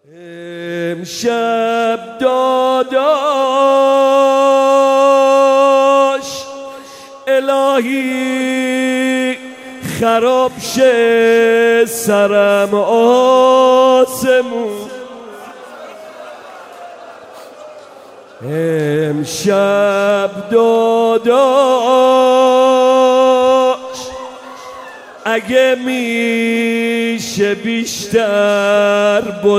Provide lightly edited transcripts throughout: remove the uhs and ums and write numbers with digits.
امشب داداش الهی خراب شه سرم آسمون، امشب داداش اگه میشه بیشتر با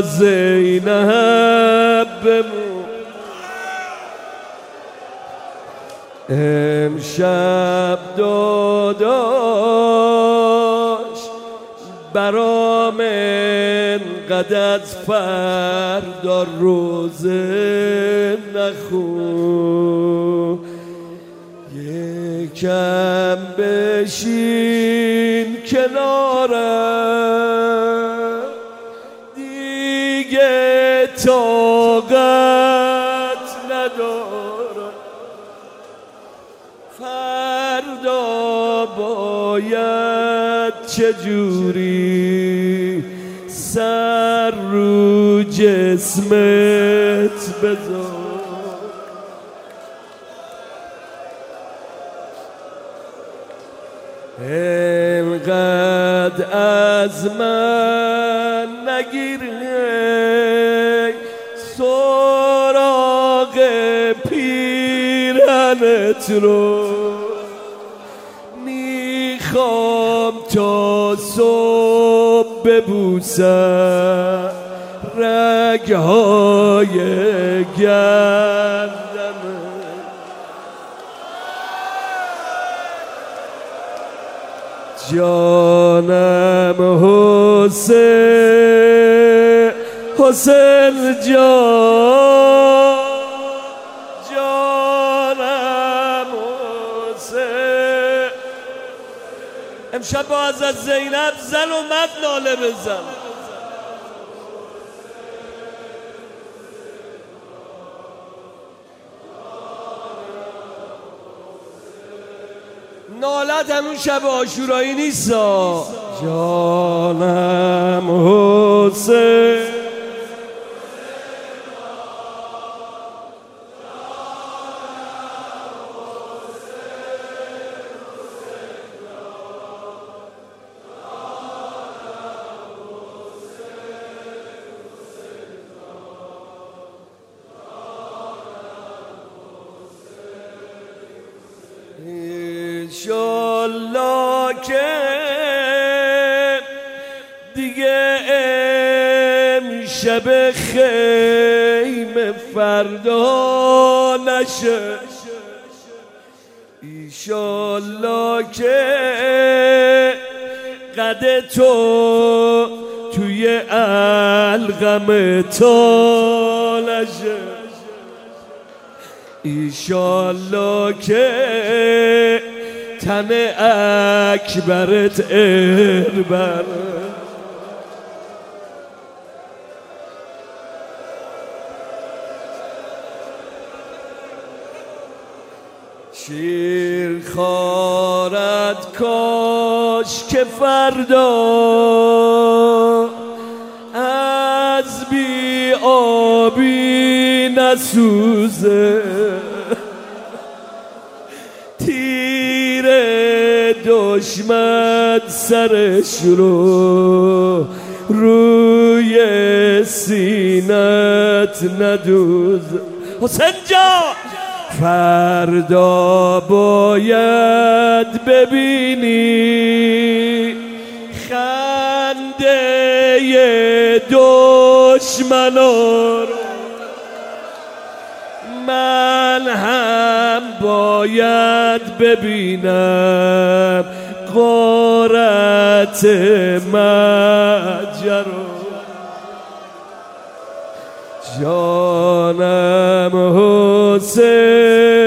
زینب بمون، امشب داداش برام انقدر از فردا روزه نخون، یکم بشین کنارم دیگه طاقت ندارم، فردا باید چجوری سر رو جسمت بذار، انقدر از من نگیر سراغ پیرنت رو، میخوام تا صبح ببوسم رگهای گردنت، جانم حسین، حسین جانم حسین، امشب با حضرت زینب زن و مرد ناله بزن. نالت همون شب عاشورایی نیست. جانم حسین، انشالله که دیگه امشب خیمه فردا نشه، ایشالله که قد تو توی علقم تا نشه، ایشالله که تن اکبرت اربر، شیر خارد کاش که فردا از بی آبی نسوزه، تیر دشمن سرش رو روی سینت ندوزه. حسین جان فردا باید ببینی خنده دشمنا رو، من هم باید ببینم غارت مجرا، جانم حسین